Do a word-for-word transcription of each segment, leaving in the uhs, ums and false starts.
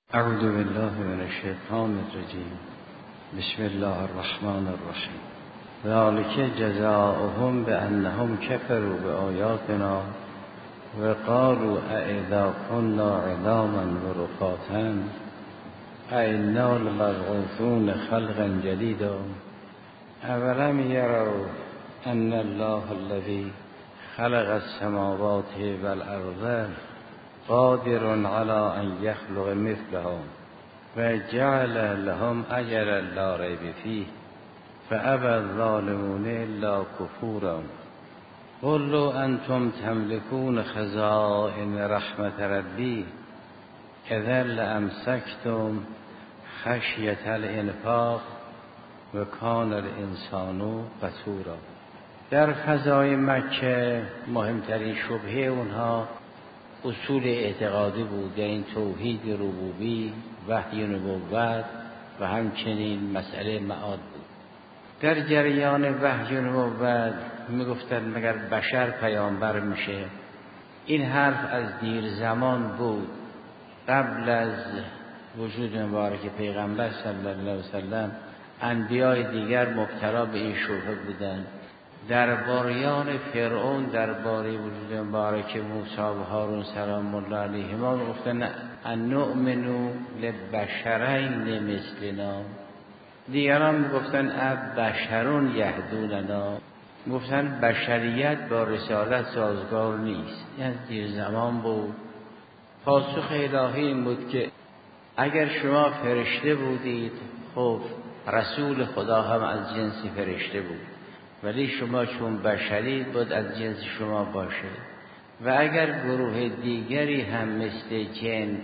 اعوذ بالله من الشیطان الرجیم. بسم الله الرحمن الرحیم. ذلک جزاؤهم بانهم كفروا بآیاتنا و قالوا أإذا كنا عظاما ورفاتا أإنا لمبعوثون خلقا جديدا اولم يروا ان الله الذي خلق السماوات والارض قادر على ان يخلق مثلهم وجعل لهم اجلا لا ريب فيه فابى الظالمون الا كفورا. قل لو انتم تملكون خزائن رحمة ربي اذا لامسكتم خشية الانفاق و کان الانسان قتورا. در فضای مکه مهمترین شبهه اونها اصول اعتقادی بود، یعنی توحید ربوبی، وحی نبوت و همچنین مسئله معاد بود. در جریان وحی نبوت میگفتن مگر بشر پیامبر میشه. این حرف از دیر زمان بود، قبل از وجود مبارک پیغمبر صلی الله علیه وسلم انبیای دیگر مبتلا به این شبهه بودند. درباریان فرعون درباره وجود مبارک موسی و هارون سلام الله علیهما گفتن ان نؤمن لبشرین مثلنا. دیگران گفتن اب بشرون یهدوننا، گفتن بشریت با رسالت سازگار نیست. یعنی دیر زمان بود. پاسخ الهی این بود که اگر شما فرشته بودید، خب رسول خدا هم از جنس فرشته بود، ولی شما چون بشری بود از جنس شما باشه. و اگر گروه دیگری هم مثل جن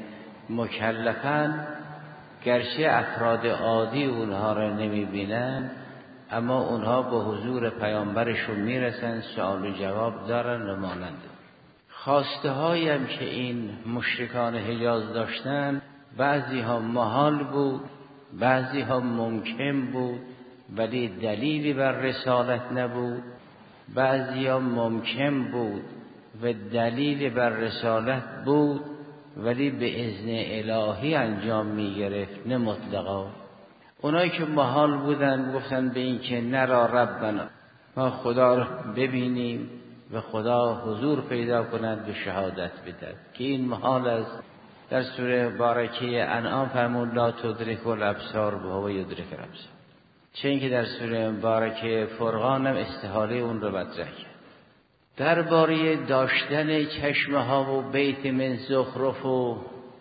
مکلفن، گرچه افراد عادی اونها را نمی بینن، اما اونها به حضور پیامبرشون میرسن، سوال و جواب دارن و مانند. خواسته هایم که این مشرکان حجاز داشتن، بعضی ها محال بود، بعضی ها ممکن بود ولی دلیلی بر رسالت نبود، بعضی ها ممکن بود و دلیلی بر رسالت بود ولی به اذن الهی انجام می گرفت، نه مطلقا. اونایی که محال بودن گفتن به این که نرا ربنا، ما خدا رو ببینیم و خدا حضور پیدا کند و شهادت بدهد، که این محال است. در سوره بارکه انعام فرمود لا تدرک الابصار و هو یدرک الابصار. چه اینکه در سوره مبارکه فرقان هم استحاله اون رو مطرح کرد. درباره داشتن چشمه ها و بیت من زخرف و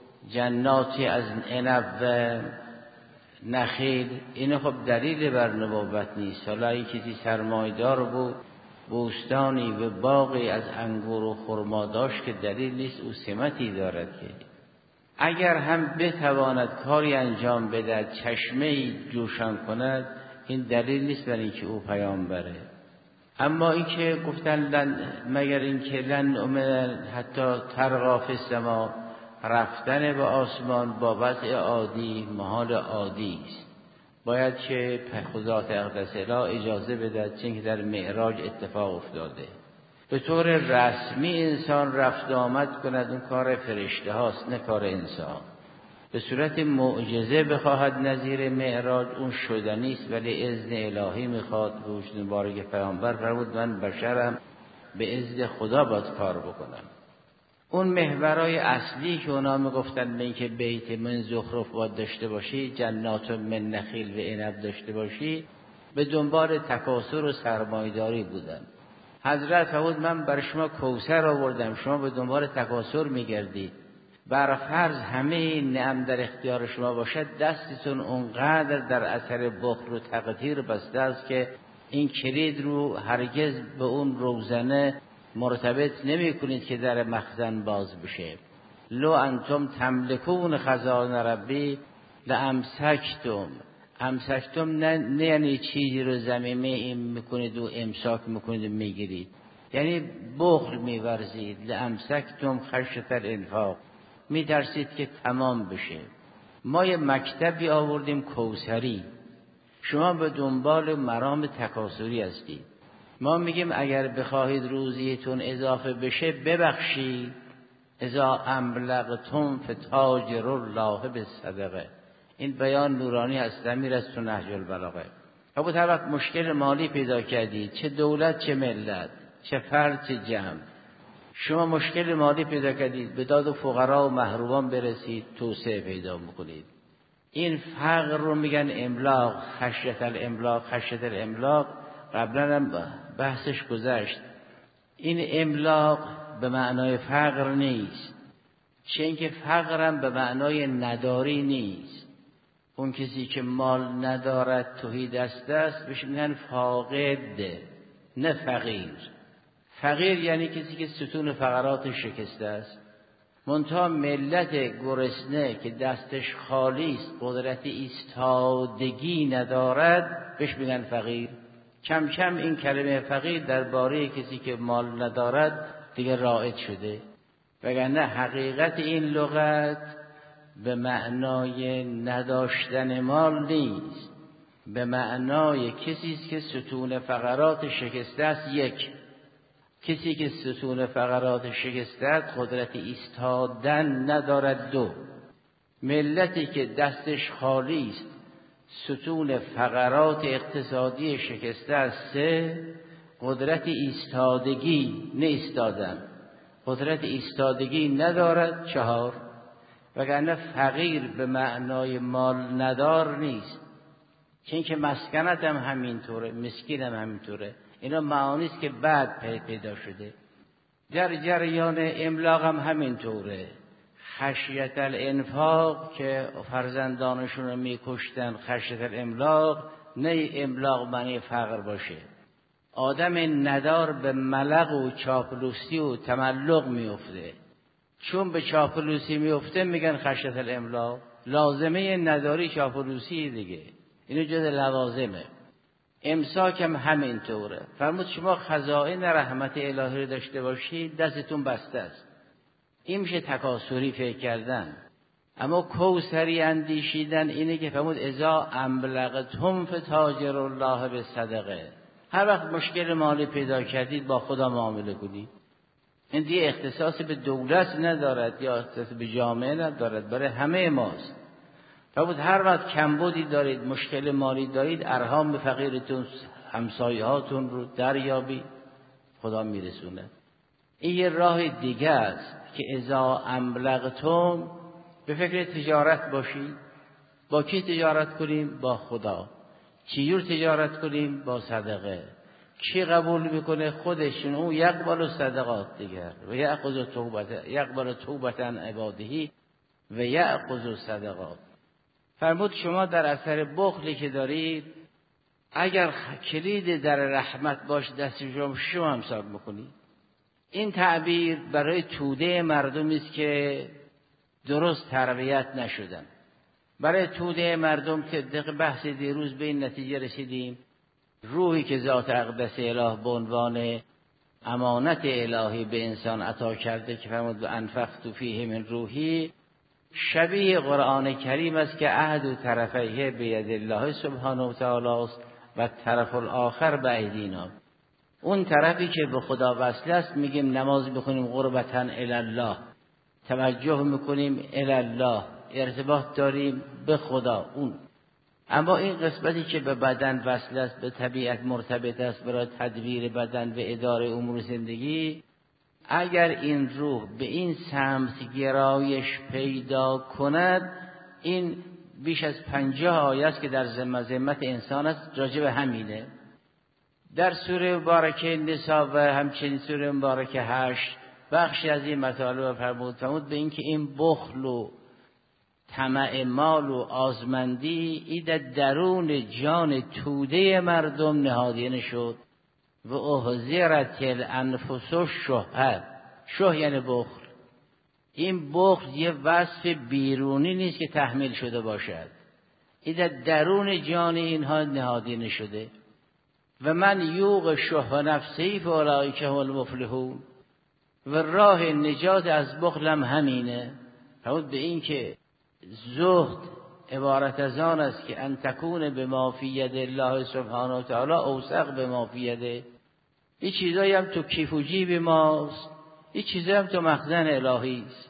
جناتی از عنب و نخیل، این خب دلیل بر نبوت نیست. حالا این کسی سرمایدار بود، بوستانی و باغی از انگور و خرما داشت که دلیل نیست او سمتی دارد که اگر هم بتواند کاری انجام بدهد، چشمه‌ای جوشان کند، این دلیل نیست برای اینکه او پیامبره. اما اینکه گفتن لن مگر اینکه لن امن حتی ترقی فی السما، رفتن به آسمان با وضع عادی محال عادی است، باید که خدا اقدس اله اجازه بدهد، چون که در معراج اتفاق افتاده. به طور رسمی انسان رفت آمد کند، اون کار فرشته هاست نه کار انسان. به صورت معجزه بخواهد نظیر معراج، اون شدنی است، ولی اذن الهی میخواد. به وجود مبارک پیامبر فرمود من بشرم، به اذن خدا باید کار بکنم. اون محورای اصلی که اونا میگفتن به اینکه بیت من زخرف باید داشته باشی، جنات من نخیل و عنب داشته باشی، به دنبال تکاثر و سرمایه‌داری بودن. حضرت فرمود من برای شما کوثر آوردم، شما به دنبال تکاثر میگردید. بر فرض همه نعم در اختیار شما باشد، دستتون اونقدر در اثر بخل و تقدیر بسته است که این کلید رو هرگز به اون روزنه مرتبط نمی کنید که در مخزن باز بشه. لو انتم تملکون خزائن ربی لامسکتم. امسکتم نه, نه یعنی چیزی رو زمینه این میکنید و امساک میکنید و میگیرید، یعنی بخل میورزید. لامسکتم خشیة الانفاق، میترسید که تمام بشه. ما یه مکتبی آوردیم کوثری، شما به دنبال مرام تکاثری هستید. ما میگیم اگر بخواهید روزیتون اضافه بشه ببخشید، اذا املقتم فتاجر الله بالصدقه. این بیان نورانی هست، امیر از تو نهج البلاغه. اما هر وقت مشکل مالی پیدا کردید، چه دولت چه ملت، چه فرد چه جمع، شما مشکل مالی پیدا کردید، به داد فقرا و محرومان برسید، توسعه پیدا میکنید. این فقر رو میگن املاق، خشیت الاملاق. خشیت الاملاق قبلا هم بحثش گذشت. این املاق به معنای فقر نیست، چه اینکه فقرم به معنای نداری نیست. اون کسی که مال ندارد تهی دست است بهش میگن فاقد، نه فقیر. فقیر یعنی کسی که ستون فقرات شکسته است. منتها ملت گرسنه که دستش خالی است، قدرت ایستادگی ندارد، بهش میگن فقیر. کم کم این کلمه فقیر درباره کسی که مال ندارد دیگه رایج شده، وگرنه حقیقت این لغت به معنای نداشتن مال نیست، به معنای کسی است که ستون فقرات شکسته است. یک، کسی که ستون فقرات شکسته است قدرت ایستادن ندارد. دو، ملتی که دستش خالی است، ستون فقرات اقتصادی شکسته است. سه، قدرت ایستادگی، نه ایستادن، قدرت ایستادگی ندارد. چهار، وگرنه فقیر به معنای مال ندار نیست، چون که مسکنت هم همینطوره، مسکین هم همینطوره. اینا معانی است که بعد پیدا شده. در جریان املاق هم همینطوره. خشیت الانفاق که فرزندانشون رو میکشتن، خشیت الاملاق، نه املاق معنی فقر باشه. آدم ندار به ملق و چاپلوسی و تملق میفته، چون به چاپلوسی میفته میگن خشیت الاملاق. لازمه نداری چاپلوسی دیگه، اینو جز لوازمه. امساک هم همینطوره. فرمود شما خزائن رحمت الهی رو داشته باشید، دستتون بسته است. این میشه تکاسری فکر کردن. اما کوثری اندیشیدن اینه که فرمود اذا املقتم فتاجر الله بالصدقه. هر وقت مشکل مالی پیدا کردید با خدا معامله کنید. این دیگه اختصاصی به دولت ندارد یا اختصاصی به جامعه ندارد، برای همه ماست. فرمود هر وقت کمبودی دارید، مشکل مالی دارید، ارحام به فقیرتون، همسایه هاتون رو دریابید، خدا میرسونه. این یه راه دیگه است که اذا املقتم به فکر تجارت باشید. با کی تجارت کنیم؟ با خدا. چجور تجارت کنیم؟ با صدقه. کی قبول میکنه؟ خودشون. اون یقبل صدقات دیگر و یأخذ توبت یقبل توبتا عبادهی و یأخذ صدقات. فرمود شما در اثر بخلی که دارید، اگر کلید در رحمت باش دست شما شما امساک میکنید. این تعبیر برای توده مردمی است که درست تربیت نشدن. برای توده مردم که دقیق بحث دیروز به این نتیجه رسیدیم، روحی که ذات اقدس اله به عنوان امانت الهی به انسان عطا کرده که فرمود انفخت فیه من روحی، شبیه قرآن کریم است که عهد و طرفیه بید الله سبحانه و تعالی است و طرف الاخر به ایدینا. اون طرفی که به خدا وصل است میگیم نماز بخونیم قربتا الی الله، توجه میکنیم الی الله، ارتباط داریم به خدا اون. اما این قسمتی که به بدن وصل است، به طبیعت مرتبط است برای تدبیر بدن و اداره امور زندگی، اگر این روح به این سمت گرایش پیدا کند، این بیش از پنجاه آیه است که در ذمه ذمت انسان است راجع به همینه. در سوره مبارکه نساء و همچنین سوره مبارکه هشت بخشی از این مطالب فرمود فرمود به اینکه این بخل و طمع مال و آزمندی ای در درون جان توده مردم نهادینه شد و احضرت الانفس الشح. شح یعنی بخل. این بخل یه وصف بیرونی نیست که تحمیل شده باشد، این در درون جان اینها نهادینه شده. و من یوق شح نفسی فاولئک هم المفلحون. و راه نجات از بخل هم همینه. فرمود به این که زهد عبارت از آن است که ان تکون بما فی ید الله سبحانه و تعالی اوثق بما فی یده. این چیزایی هم تو کیف و جیب ماست، این چیزا هم تو مخزن الهی است.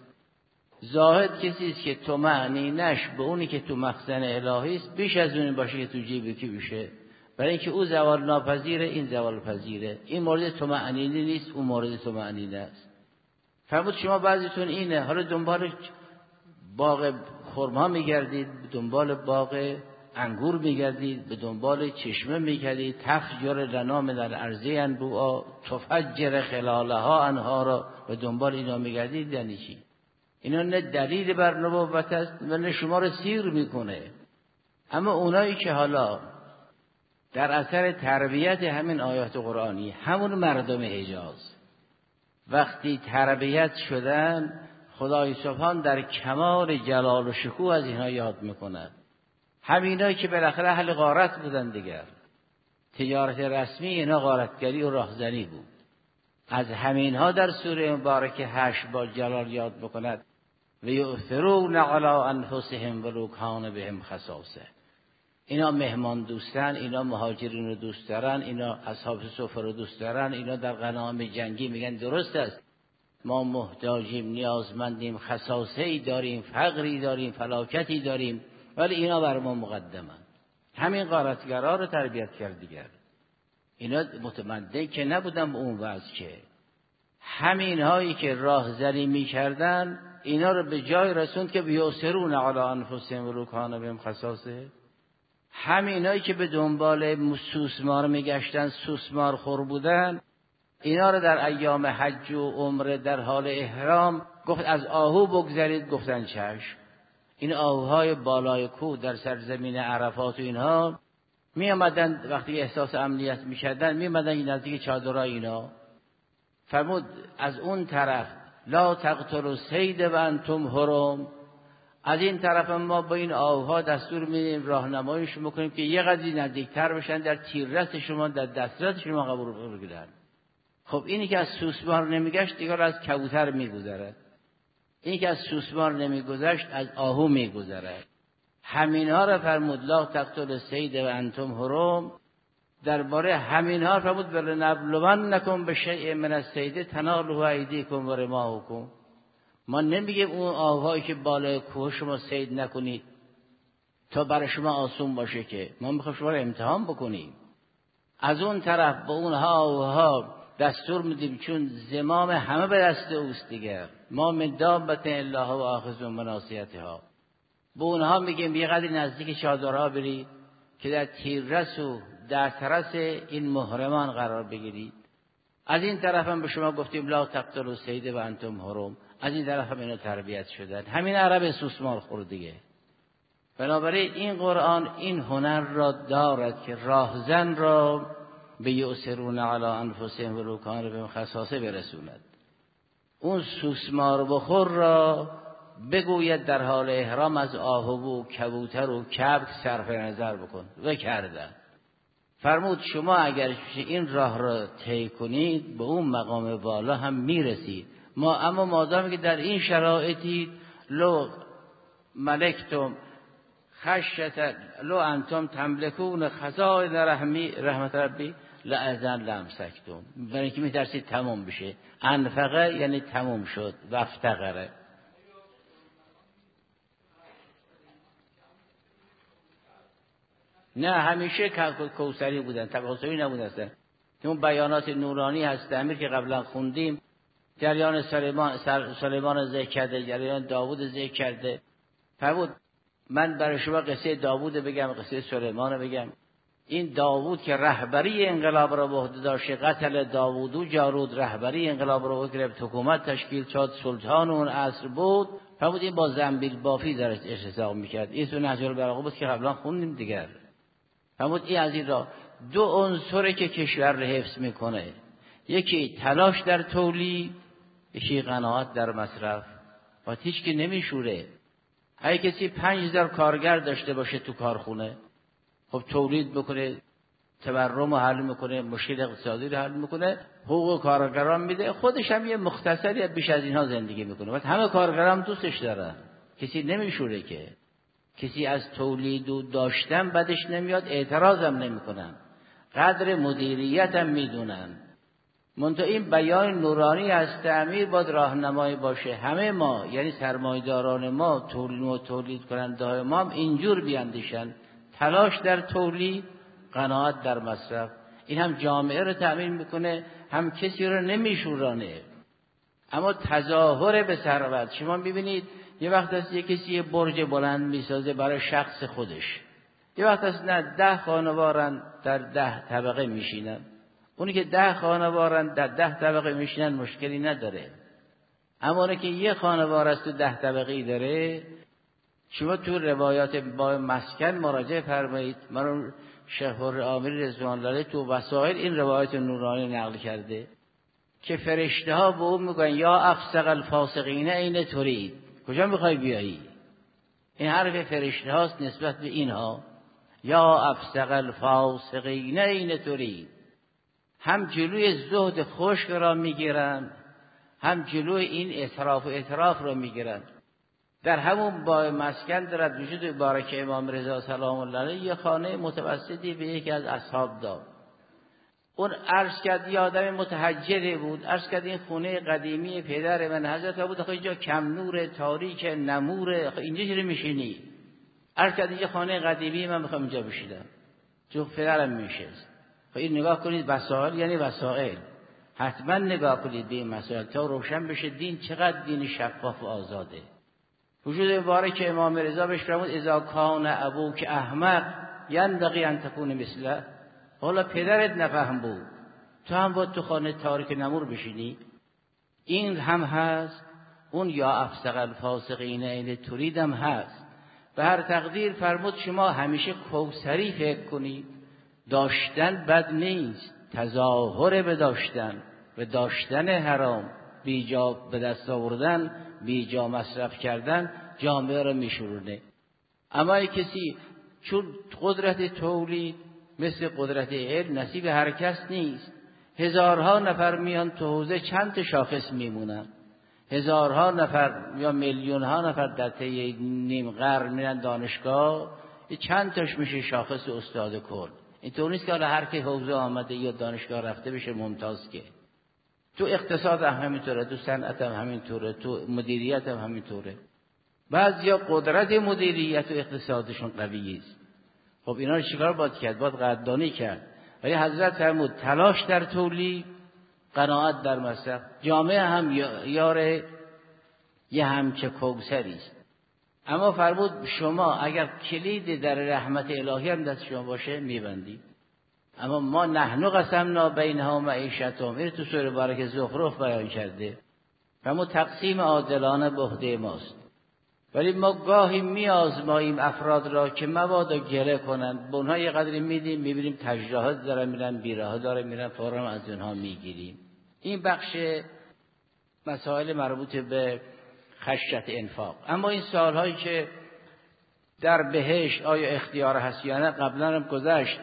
زاهد کسی است که طمأنینه‌اش به اونی که تو مخزن الهی است بیش از اون باشه که تو جیب کی بشه، برای اینکه او زوال ناپذیره، این زوال پذیره. این مورد طمأنینه نیست، اون مورد طمأنینه است. فرمود شما بعضیتون اینه، حالا دنبال باغ خرما میگردید، دنبال باغ انگور میگردید، به دنبال چشمه میگردید، تفجر لنا من الارض انبوعا تفجر خلالها انهارا، به دنبال اینا میگردید. یعنی چی؟ اینا نه دلیل بر نبوت است و نه شما رو سیر میکنه. اما اونایی که حالا در اثر تربیت همین آیات قرآنی، همون مردم حجاز وقتی تربیت شدن، خدای سبحان در کمال جلال و شکوه از اینها یاد میکند. همینایی که بالاخره اهل غارت بودن دیگر، تجارت رسمی اینا غارتگری و راهزنی بود. از همینها در سوره مبارکه هشت با جلال یاد بکند و یؤثرون علی انفسهم ولو کان بهم خصاصه. اینا مهمان دوستن، اینا مهاجرین رو دوست دارن، اینا اصحاب صفه رو دوست دارن، اینا در غنایم جنگی میگن درست است ما محتاجیم، نیازمندیم، خصاصه‌ای داریم، فقری داریم، فلاکتی داریم، ولی اینا بر ما مقدمن. همین غارتگرا رو تربیت کرد دیگر. اینا متمدن که نبودن به اون وضع، که همین هایی که راهزنی میکردن اینا رو به جای رسوند که بیاسرون علی انفسهم ولو کان بهم خصاصه. همینایی که به دنبال سوسمار میگشتن، سوسمار خور بودن، اینا رو در ایام حج و عمره در حال احرام گفت از آهو بگذرید، گفتن چشم. این آهوهای بالای کوه در سرزمین عرفات و اینها می آمدن وقتی احساس امنیت می کردن، می آمدن نزدیک چادرای اینا. فرمود از اون طرف لا تقتلوا الصید و انتم حرم، از این طرف ما با این آهوها دستور میدیم، راهنماییش میکنیم که یه قدری نزدیکتر بشن، در تیررس شما، در دسترس شما قبول بگیرن. خب اینی که از سوسمار نمیگشت دیگر از کبوتر میگذره، اینی که از سوسمار نمیگذشت از آهو میگذره. همینها را فرمود لا تقتلوا الصید و انتم حرم. درباره همینها فرمود ولنبلونکم بشیء من الصید تناله ایدیکم و رماحکم. ما نمیگیم اون آهوهایی که بالای کوه شما صید نکنید تا برای شما آسون باشه، که ما میخوایم شما رو امتحان بکنیم. از اون طرف با اون آهوها دستور میدیم، چون زمام همه به دست اوست دیگر، ما من دابة الا هو آخذ بناصیتها. به اونها میگیم یه قدری نزدیک چادرها برید که در تیررس و در ترس این محرمان قرار بگیرید. از این طرف هم به شما گفتیم لا تقتلوا الصید و انتم حرم، از این طرف هم اینا تربیت شدن. همین عرب سوسمار خورد دیگه. بنابراین این قرآن این هنر را دارد که راهزن را به یؤثرون علی انفسهم ولو کان بهم خصاصه برسوند. اون سوسمار بخور را بگوید در حال احرام از آهو و کبوتر و کبک صرف نظر بکن و کردن. فرمود شما اگر این راه را طی کنید به اون مقام بالا هم میرسید. ما اما مادامی که در این شرایطی لو ملکتم خشیت لو انتم تملکون خزائن رحمی رحمت ربی لأذن لامسکتم، برای اینکه میترسید تمام بشه. انفقه یعنی تمام شد و افتقره. نه همیشه کوثری بودن، تکاسوی نبودن اصلا. اون بیانات نورانی هست امیر که قبلا خوندیم، جریان سلیمان سلیمان ذکر کرده، جریان داوود ذکر کرده. فرمود من برای شما قصه داوود بگم، قصه سلیمان بگم. این داوود که رهبری انقلاب را به عهده داشت، قتل داوود و جارود رهبری انقلاب را گرفت، حکومت تشکیل شد، سلطان اون عصر بود. فرمود این با زنبیل بافی درش احتساب میکرد. این تو نهج البلاغه بود که قبلا خوندیم دیگر. فرمود این از این را دو عنصری که کشور را حفظ میکنه، یکی تلاش در تولید، یکی قناعت در مصرف. و هیچ که نمیشوره. اگه کسی پنج هزار کارگر داشته باشه تو کارخونه، خب تولید بکنه، تورم رو حل میکنه، مشکل اقتصادی رو حل میکنه، حقوق کارگران میده، خودش هم یه مختصری بیش از اینها زندگی میکنه. وقت همه کارگران دوستش دارن، کسی نمیشوره که. کسی از تولید و داشتن بدش نمیاد، اعتراض هم نمیکنن، قدر مدیریت هم میدونن. منتها این بیان نورانی از تعمیر باید راهنمایی باشه. همه ما یعنی سرمایه‌داران ما، تولید و تولید کننده ما هم اینجور بیاندیشن، تلاش در تولید، قناعت در مصرف. این هم جامعه رو تعمیر میکنه، هم کسی رو نمیشورانه. اما تظاهر به ثروت، شما ببینید یه وقت هست یه کسی یه برج بلند میسازه برای شخص خودش، یه وقت هست نه ده خانوارن در ده طبقه میشینن. اونی که ده خانوارن در ده طبقه میشینن مشکلی نداره، اما اونی که یه خانوار است تو ده طبقه‌ای داره، شما تو روایات با مسکن مراجعه فرمایید. من شیخ عامری رضوان الله تو وسائل این روایت نورانی نقل کرده که فرشته ها به اون میگن یا افسق الفاسقین این ترید، کجا میخوای بیایی؟ این حرف فرشته هاست نسبت به اینها، یا افسق الفاسقین این ترید. هم جلوی زهد خشک را میگیرن، هم جلوی این اطراف و اطراف را میگیرن. در همون با مسکن دارد وجود مبارک امام رضا سلام الله علیه یه خانه متوسطی به یکی از اصحاب داد. اون عرض کرد یه آدم متحجری بود، عرض کرد این خونه قدیمی پدر من حضرت بود، آخه اینجا کم نور، تاریک، نموره، آخه اینجا چرا میشینی؟ عرض کرد اینجا خانه قدیمی من میخوام اینجا بشینم، جو پدرم میشست. خب این نگاه کنید، وسائل یعنی وسائل، حتما نگاه کنید به این مسائل تا روشن بشه دین چقدر دین شفاف و آزاده. وجود مبارک امام رضا بهش فرمود اذا کان ابوک احمق ینبغی ان تکون مثله. حالا پدرت نفهم بود، تو هم باید تو خانه تاریک نمور بشینی؟ این هم هست. اون یا افسق الفاسقین این ترید هم هست. به هر تقدیر فرمود شما همیشه کوثری فکر کنید. داشتن بد نیست، تظاهر به داشتن، به داشتن حرام، بیجا به دست آوردن، بیجا مصرف کردن جامعه رو میشورونه. اما ای کسی چون قدرت تولید مثل قدرت علم نصیب هر کس نیست، هزارها نفر میان تو حوزه چند تا شاخص میمونن، هزارها نفر یا میلیون ها نفر در طی نیم قرن میرن دانشگاه، چند تاش میشه شاخص استاد کل. اینطور نیست که حالا هر کی حوزه آمده یا دانشگاه رفته بشه ممتاز. که تو اقتصاد هم همینطوره، تو صنعت هم همینطوره، تو مدیریت هم همینطوره. بعضیا قدرت مدیریت و اقتصادشون قوی است، خب اینا رو چیکار باید کرد؟ باید قدردانی کرد. ولی حضرت فرمود تلاش در تولید، قناعت در مصرف. جامعه هم یار یه همچه کوثری است. اما فرمود شما اگر کلید در رحمت الهی هم دست شما باشه میبندی. اما ما نحن قسمنا بینها معیشتهم، این تو سوره مبارکه زخرف بیان کرده. فرمود تقسیم عادلانه به عهده ماست، ولی ما گاهی میآزماییم افراد را که مبادا گله کنند. به اونها یه قدری میدیم، میبینیم تجربات دارن میرن، بیراه دارن میرن، فوراً از اونها میگیریم. این بخش مسائل مربوط به خشیت انفاق. اما این سوالهایی که در بهشت آیا اختیار هست یا نه قبلا هم گذشت.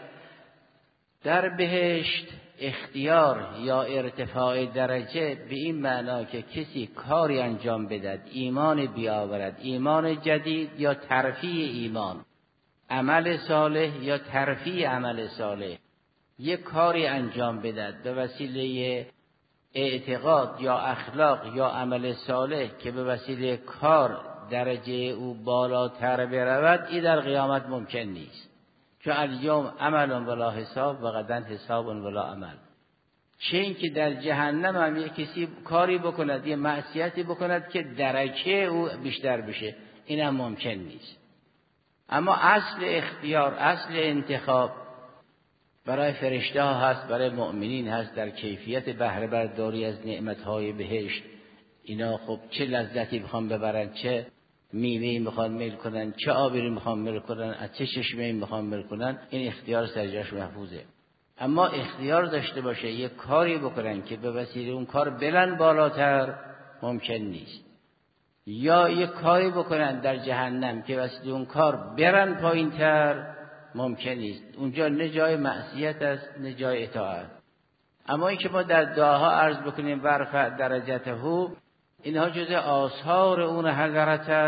در بهشت اختیار یا ارتفاع درجه به این معنا که کسی کاری انجام بدهد، ایمان بیاورد، ایمان جدید یا ترفیع ایمان، عمل صالح یا ترفیع عمل صالح، یک کاری انجام بدهد به وسیله اعتقاد یا اخلاق یا عمل صالح که به وسیله کار درجه او بالاتر برود، این در قیامت ممکن نیست. چون الیوم عمل ولا حساب و غدا حساب ولا عمل. چه این که در جهنم هم یک کسی کاری بکند، یه معصیتی بکند که درجه او بیشتر بشه، این هم ممکن نیست. اما اصل اختیار، اصل انتخاب برای فرشته ها هست، برای مؤمنین هست، در کیفیت بهره برداری از نعمتهای بهشت. اینا خب چه لذتی میخوان ببرن، چه میوهی میخوان میل کنن، چه آبی میخوان میل کنن، از چه چشمه‌ای میخوان میل کنن، این اختیار سرجاش محفوظه. اما اختیار داشته باشه یک کاری بکنن که به وسیله اون کار بلند بالاتر، ممکن نیست. یا یک کاری بکنن در جهنم که وسیله اون کار برن پایینتر، ممکن نیست. اونجا نه جای معصیت است نه جای اطاعت. اما این که ما در دعاها عرض بکنیم ورفع درجته، اینها جزء آثار اون حضرت است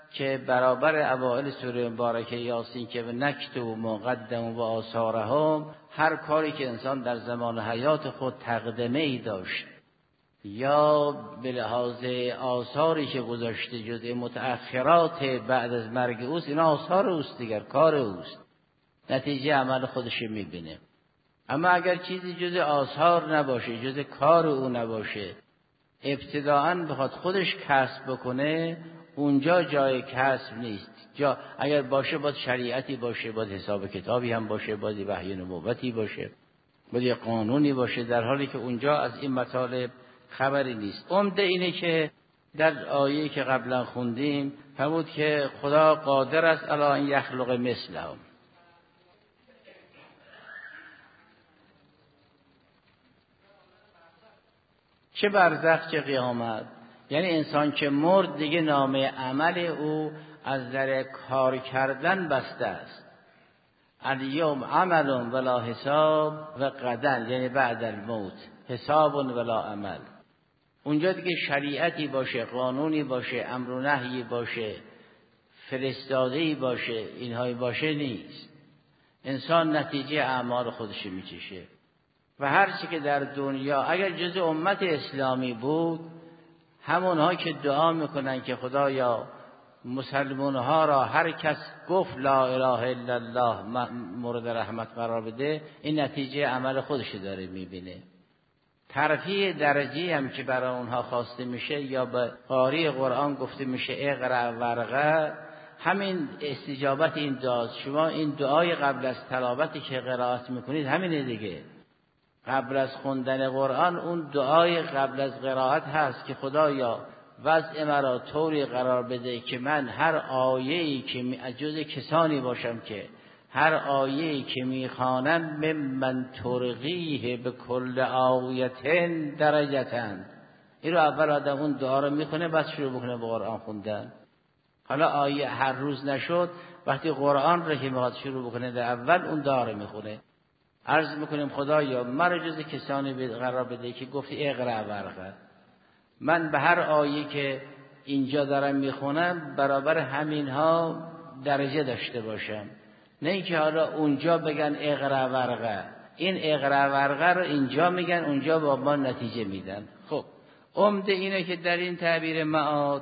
که برابر اوائل سوره مبارکه یاسین که به نکتب مقدم و آثارهم، هر کاری که انسان در زمان حیات خود تقدمه ای داشت یا به لحاظ آثاری که گذاشته جزء متأخرات بعد از مرگ اوست، اینا آثار اوست دیگر، کار اوست، نتیجه عمل خودش میبینه. اما اگر چیزی جزء آثار نباشه، جزء کار او نباشه، ابتداءً بخواد خودش کسب بکنه، اونجا جای کسب نیست. جا اگر باشه باید شریعتی باشه، باید حساب کتابی هم باشه، باید وحی نبوتی باشه، باید قانونی باشه، در حالی که اونجا از این مطالب خبری نیست. عمده اینه که در آیه‌ای که قبلا خوندیم فرمود که خدا قادر است علی ان یخلق مثلهم. چه برزخ چه قیامت، یعنی انسان که مرد دیگه نامه عمل او از در کار کردن بسته است. الیوم عمل ولا حساب و غدا، یعنی بعد الموت حساب ولا عمل. اونجا دیگه شریعتی باشه، قانونی باشه، امر و نهی باشه، فرستاده‌ای باشه، اینهایی باشه نیست. انسان نتیجه اعمال خودش میچشه و هر چی که در دنیا اگر جز امت اسلامی بود، همونها که دعا میکنن که خدایا مسلمانها را هر کس گفت لا اله الا الله مورد رحمت قرار بده، این نتیجه عمل خودش داره میبینه. ترفیع درجی هم که برای اونها خواسته میشه یا به قاری قرآن گفته میشه اقرأ ورقه، همین استجابت این دعا. شما این دعای قبل از تلاوتی که قرائت میکنید همینه دیگه، قبل از خوندن قرآن اون دعای قبل از قرائت هست که خدایا وضع مرا طوری قرار بده که من هر آیه‌ای که از جز کسانی باشم که هر آیه‌ای که میخوانم ممن ترقیه به کل آیتن درجتن. این رو اول آدم اون دعا رو میخونه بعد شروع بکنه به قرآن خوندن. حالا آیه هر روز نشد، وقتی قرآن رو که میخواد شروع بکنه در اول اون دعا رو میخونه. عرض میکنیم خدایا مرا جز کسانی قرار بده که گفتی اقرأ ورقه، من به هر آیه که اینجا دارم میخونم برابر همینها درجه داشته باشم، نه اینکه حالا اونجا بگن اقرأ ورقه، این اقرأ ورقه رو اینجا میگن اونجا با ما نتیجه میدن. خب عمده اینه که در این تعبیر معاد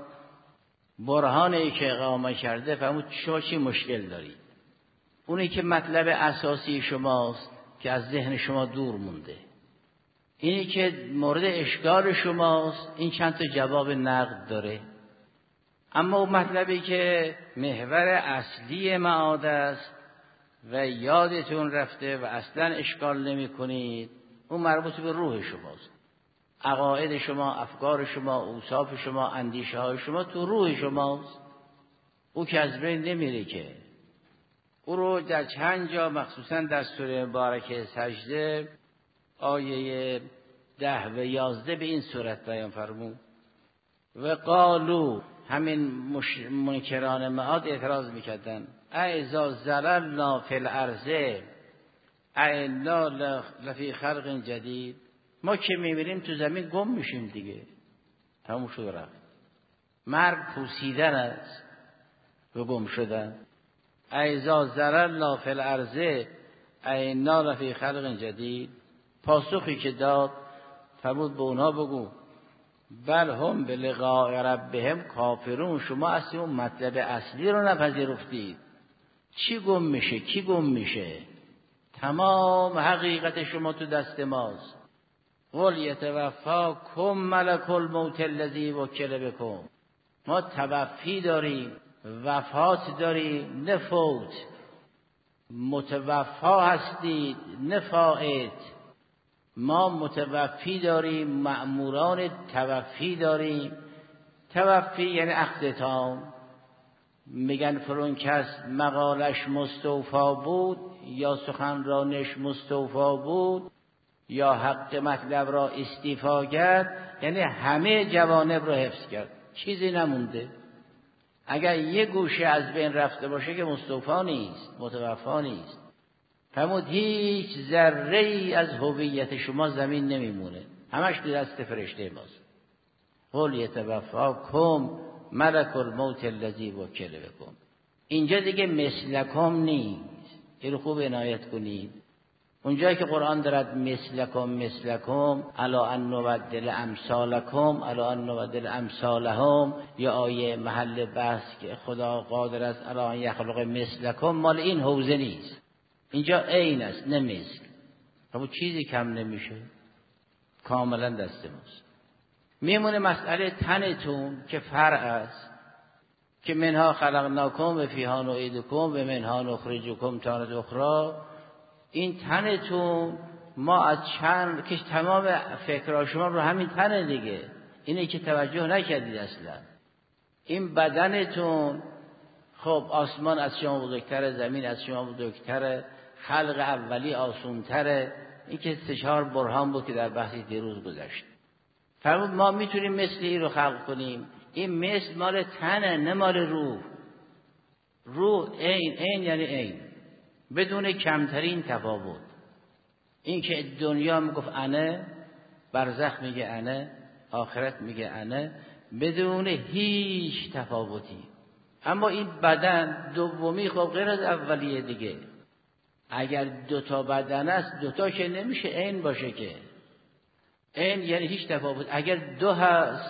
برهانی که اقامه کرده فرمود شما چی مشکل دارید. اونی که مطلب اساسی شماست که از ذهن شما دور مونده، اینی که مورد اشکال شماست، این چند تا جواب نقد داره. اما اون مطلبی که محور اصلی معاد است و یادتون رفته و اصلا اشکال نمی کنید، اون مربوط به روح شماست. عقاید شما، افکار شما، اوصاف شما، اندیشه های شما تو روح شماست. او که از بین نمیره که. او رو در چند جا مخصوصا در سوره مبارکه سجده آیه ده و یازده به این صورت بیان فرمود و قالو، همین منکران معاد اعتراض میکردن اذا زللنا فی الارض ائنا لفی خلق جدید، ما که میبینیم تو زمین گم میشیم دیگه، تموم شد رفت. مرگ پوسیدن است و گم شدن. اذا زللنا فی الارض ائنا لفی خلق جدید، پاسخی که داد فرمود به اونا بگو بل هم به لقاء ربهم کافرون، شما اصلا اون مطلب اصلی رو نپذیرفتید. چی گم میشه؟ کی گم میشه؟ تمام حقیقت شما تو دست ماست. قل یتوفاکم ملک الموت الذی وکل بکم، ما توفی داریم، وفات داریم، نه فوت. متوفا هستید نه فائت. ما متوفی داریم، مأموران توفی داریم. توفی یعنی اختتام. میگن فرون کس مقالش مستوفا بود یا سخنرانش مستوفا بود یا حق مطلب را استیفا کرد، یعنی همه جوانب را حفظ کرد، چیزی نمونده. اگر یه گوشه از بین رفته باشه که مستوفا نیست، متوفا نیست. فرمود هیچ ذره ای از هویت شما زمین نمیمونه، همش به دست فرشته ماست. قل یتوفاکم ملک الموت الذی وکل بکم. اینجا دیگه مثلکم نیست، این خوب عنایت کنید. اونجایی که قرآن دارد مثلکم مثلکم الا ان نبدل امثالکم الا ان نبدل امثالهم، یا آیه محل بحث که خدا قادر است الا ان یخلق مثلکم، مال این حوزه نیست. اینجا عین است نه مثل. خب چیزی کم نمیشه، کاملا دست ماست. میمونه مسئله تنتون که فرع است، که منها خلقناکم و فیها نعیدکم و منها نخرجکم تارة اخری. این تنتون ما از چند که تمام فکرها شما رو همین تنه دیگه، اینه که توجه نکردید اصلا. این بدنتون، خب آسمان از شما بزرگتره، زمین از شما بزرگتره، خلق اولی آسونتره. این که سه چهار برهان بود که در بحثی دیروز گذشت. فرمود ما میتونیم مثل این رو خلق کنیم. این مثل مال تنه نه مال روح. روح عین، عین یعنی عین، بدون کمترین تفاوت. این که دنیا میگفت انه، برزخ میگه انه، آخرت میگه انه، بدون هیچ تفاوتی. اما این بدن دومی خب غیر از اولیه دیگه. اگر دو تا بدن است، دو تا که نمیشه عین باشه که. عین یعنی هیچ تفاوت. اگر دو هست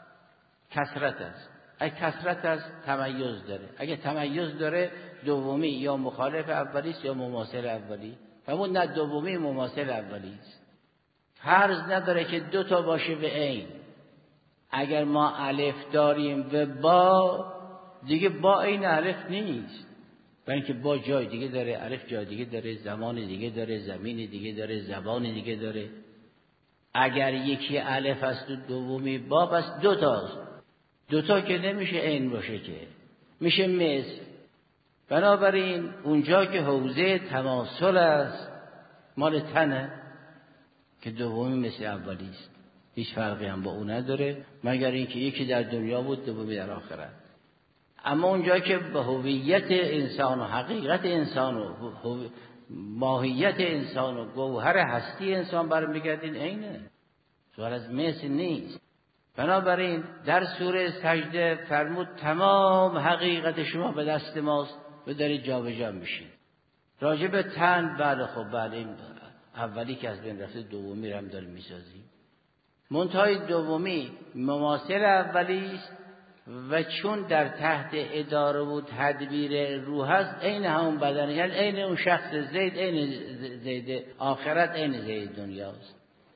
کثرت است، اگر کثرت است تمیز داره. اگر تمیز داره دومی یا مخالف اولی است یا مماثل اولی. همون نه دومی مماثل اولی است. فرض نداره که دو تا باشه به عین. اگر ما الف داریم و با، دیگه با عین الف نیست، برای اینکه با جای دیگه داره، الف جای دیگه داره، زمان دیگه داره، زمین دیگه داره، زبان دیگه داره. اگر یکی الف است و دومی با، بس دو تاست. دو تا که نمیشه عین باشه که، میشه مثل. بنابراین اونجا که حوزه تماثل است مال تنه، که دومی مثل اولی است، هیچ فرقی هم با اون نداره، مگر اینکه یکی در دنیا بود دومی در آخرت. اما اونجا که به هویت انسان و حقیقت انسان و ماهیت انسان و گوهر هستی انسان برمیگردین، عینه، سوال از مثل نیست. بنابراین در سوره سجده فرمود تمام حقیقت شما به دست ماست و دارید جابجا میشید. راجع به تن، بله خب بله، این اولی که از بین رفته دومی رو هم داریم میسازیم. منتهای دومی مماثل اولی است و چون در تحت اداره و تدبیر روح هست، عین همون بدن، یعنی عین اون شخص زید، عین زید آخرت، عین زید دنیاست.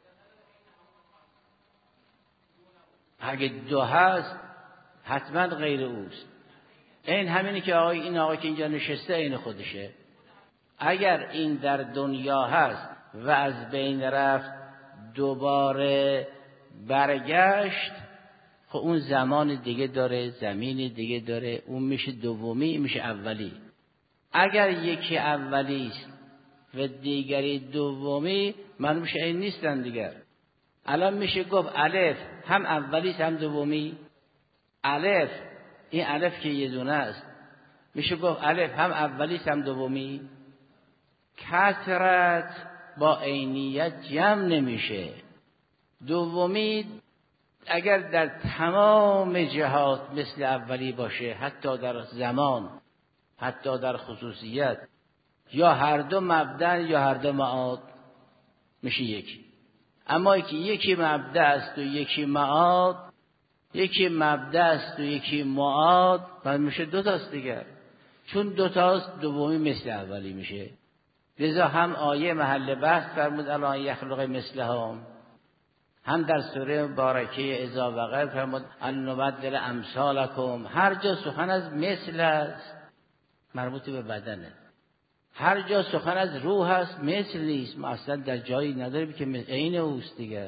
اگه دو هست حتما غیر اوست. این همینی که آقای این آقای که اینجا نشسته عین خودشه. اگر این در دنیا هست و از بین رفت دوباره برگشت، خب اون زمان دیگه داره، زمین دیگه داره، اون میشه دومی، میشه اولی. اگر یکی اولی است و دیگری دومی، معلوم میشه این نیستن دیگر. الان میشه گفت الف هم اولی است هم دومی. الف، این الف که یه دونه است، میشه گفت الف هم اولی است هم دومی. کثرت با عینیت جمع نمیشه. دومی اگر در تمام جهات مثل اولی باشه، حتی در زمان، حتی در خصوصیت، یا هر دو مبدأ یا هر دو معاد، میشه یکی. اما که یکی مبدأ است و یکی معاد، یکی مبدأ است و یکی معاد، بعد میشه دو تاست دیگر. چون دو تاست دومی مثل اولی میشه. لذا هم آیه محل بحث فرمود الان یخلق مثلهم، هم در سوره مبارکه اذا وقع فرمود ان نبدل امثالکم. هر جا سخن از مثل است مربوط به بدنه، هر جا سخن از روح است مثل نیست. ما اصلا در جایی نداریم که عین اوست دیگر.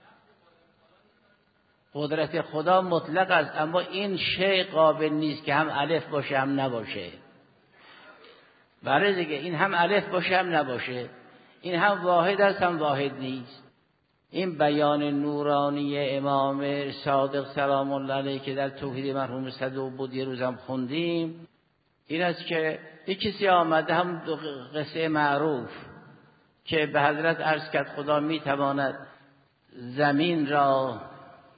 قدرت خدا مطلق است، اما این شی قابل نیست که هم الف باشه هم نباشه. برای دیگه این هم الف باشه هم نباشه، این هم واحد است هم واحد نیست. این بیان نورانی امام صادق سلام الله علیه که در توحید مرحوم صدوق بود یه روزم خوندیم، این است که یک کسی آمده، هم قصه معروف که به حضرت عرض کرد خدا میتواند زمین را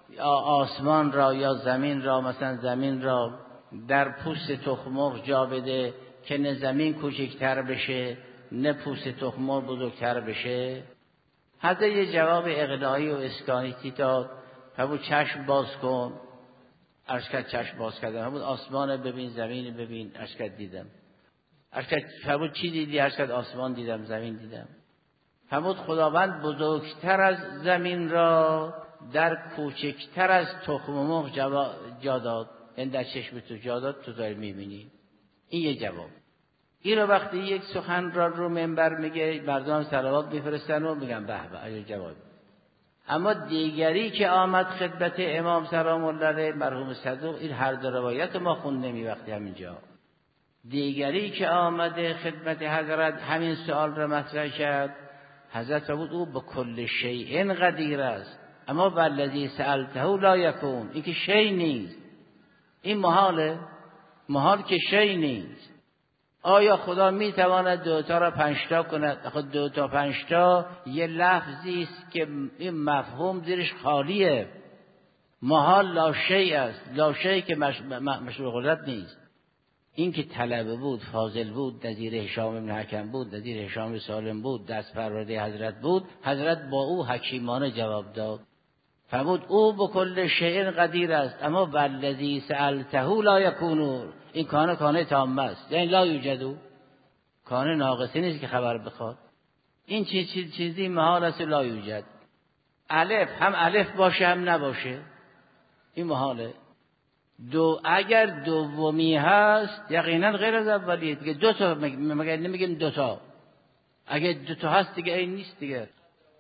آسمان را یا زمین را، مثلا زمین را در پوست تخم‌مرغ جا بده که نه زمین کوچکتر بشه نه پوست تخم‌مرغ بزرگتر بشه؟ حتی یه جواب اقناعی و اسکانیتی داد. فرمود چشم باز کن. عرض کرد چشم باز کردم. فرمود آسمان ببین، زمین ببین. عرض کرد دیدم. عرض کرد فرمود چی دیدی؟ عرض کرد آسمان دیدم، زمین دیدم. فرمود خداوند بزرگتر از زمین را در کوچکتر از تخم مرغ جا داد. این در چشم تو جا داد، تو داری میبینی. این یه جواب. این رو وقتی یک سخن را رو منبر میگه، مردم صلوات میفرستن و میگن به به این جواب. اما دیگری که آمد خدمت امام سلام الله علیه مرحوم صدوق، این هر دو روایت ما خوندیم وقتی همینجا. دیگری که آمده خدمت حضرت همین سوال را مطرح کرد، حضرت بود او به کل شیء قدیر است، اما والذی سألته لا یکون. این که شیء نیست، این محاله، محال که شیء نیست. آیا خدا میتواند دوتا را پنجتا کند؟ خود دوتا پنجتا یه لفظی است که این مفهوم زیرش خالیه. محال لا شیء است، لا شیء که مشروع قدرت نیست. این که طلبه بود، فاضل بود، نظیر هشام بن حکم بود، نظیر هشام سالم بود، دست فرمانده حضرت بود، حضرت با او حکیمانه جواب داد. فرمود او به کل شیء قدیر است، اما والذی سألته لا یکون. این کانه کانه تامه است، یعنی لا یوجد، کانه ناقصی نیست که خبر بخواد. این چیز چیز چیزی محال است لا یوجد. الف هم الف باشه هم نباشه، این محاله. دو اگر دومی هست یقینا غیر از اولیه دیگه. دو تا مگر نمیگیم دو تا، اگه دو تا هست دیگه این نیست دیگه.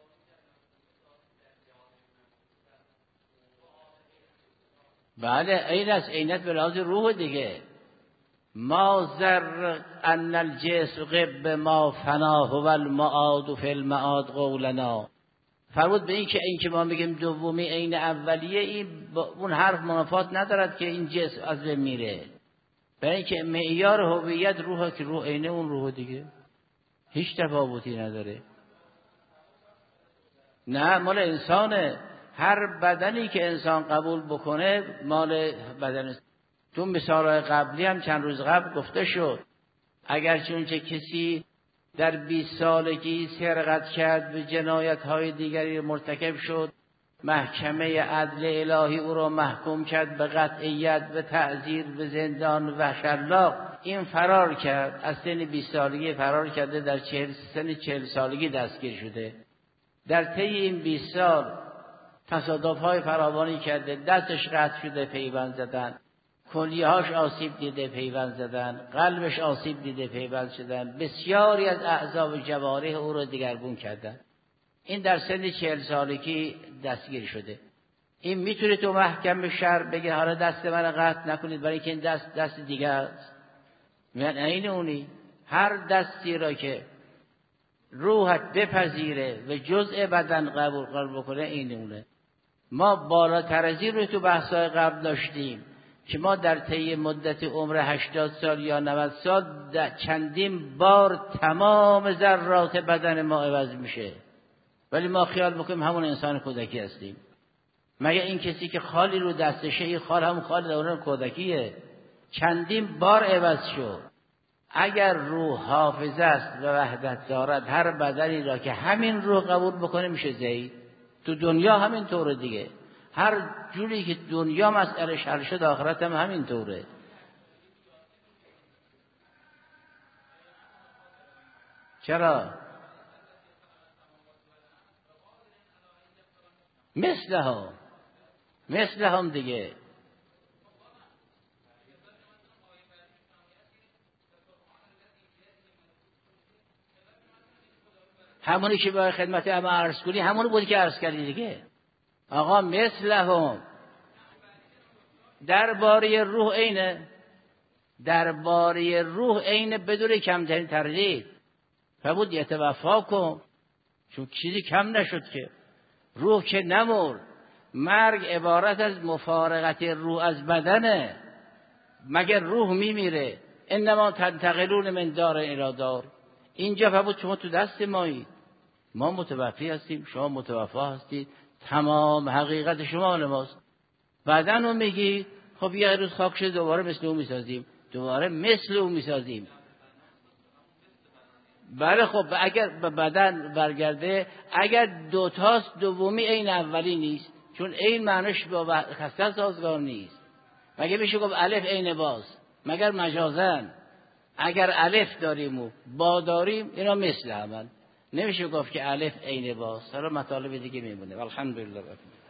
بله این است، عینت به لحاظ روح دیگه. ما زر ان الجسم غب ما فنا هو المعاد فی المعاد قولنا. فرمود به این که این که ما میگیم دومی عین اولیه، این با اون حرف منافات ندارد که این جسم از بین میره. برای اینکه معیار هویت روحه که روح عین اون روح دیگه، هیچ تفاوتی نداره. نه مال انسانه. هر بدنی که انسان قبول بکنه مال بدن. تو مثالهای قبلی هم چند روز قبل گفته شد، اگر چونچه کسی در بیست سالگی سرقت کرد و جنایت‌های دیگری مرتکب شد، محکمه عدل الهی او را محکوم کرد به قطعیت، به تعزیر، به زندان و شلاق. این فرار کرد، از سن بیست سالگی فرار کرده، در چهل سن چهل سالگی دستگیر شده. در طی این بیست سال تصادف‌های فراوانی کرده، دستش قطع شده پیوند زدن، کلیه‌هاش آسیب دیده پیوند زدن، قلبش آسیب دیده پیوند شدن، بسیاری از اعضا و جوارح او را دگرگون کردن. این در سن چهل سالگی دستگیر شده. این میتونه تو محکم شرع بگه حالا دست من قطع نکنید برای اینکه این دست دست دیگه است. میگن این اونی. هر دستی را که روحت بپذیره و جزء بدن قبول قبول بکنه این اونه. ما بالاتر از این رو تو بحث‌های قبل داشتیم که ما در طی مدت عمر هشتاد سال یا نود سال چندین بار تمام ذرات بدن ما عوض میشه، ولی ما خیال بکنیم همون انسان کودکی هستیم. مگه این کسی که خالی رو دستشه، این خال همون خال دوران کودکیه، چندین بار عوض شد. اگر روح حافظ است و وحدت دارد، هر بدنی را که همین روح قبول بکنه میشه زید. تو دنیا همین طوره دیگه. هر جوری که دنیا مسئله حل شد آخرت هم همین طوره. چرا؟ مثل هم مثل هم دیگه. همونی که باید خدمت اما عرض کنی همونی بودی که عرض کردی دیگه. آقا مثل هم درباره روح اینه، درباره روح اینه بدون کمترین تردید. فرمود یتوفا کن، چون چیزی کم نشد که. روح که نمرد، مرگ عبارت از مفارقت روح از بدنه. مگر روح میمیره؟ انما تنتقلون من دار الی دار. اینجا فرمود شما تو دست مایید، ما متوفی هستیم، شما متوفا هستید. تمام حقیقت شما ماست. بعدا اون میگی خب یه روز خاک شد دوباره مثل اون میسازیم، دوباره مثل اون میسازیم. بله خب اگر به بدن برگرده، اگر دوتاست دومی عین اولی نیست، چون عین معنیش با خسته سازگار نیست. مگه میشه گفت الف عین باز؟ مگر مجازن اگر الف داریم و با داریم اینا مثل عمل، نمیشه گفت که الف عین باز. حالا مطالب دیگه میمونه. الحمدلله.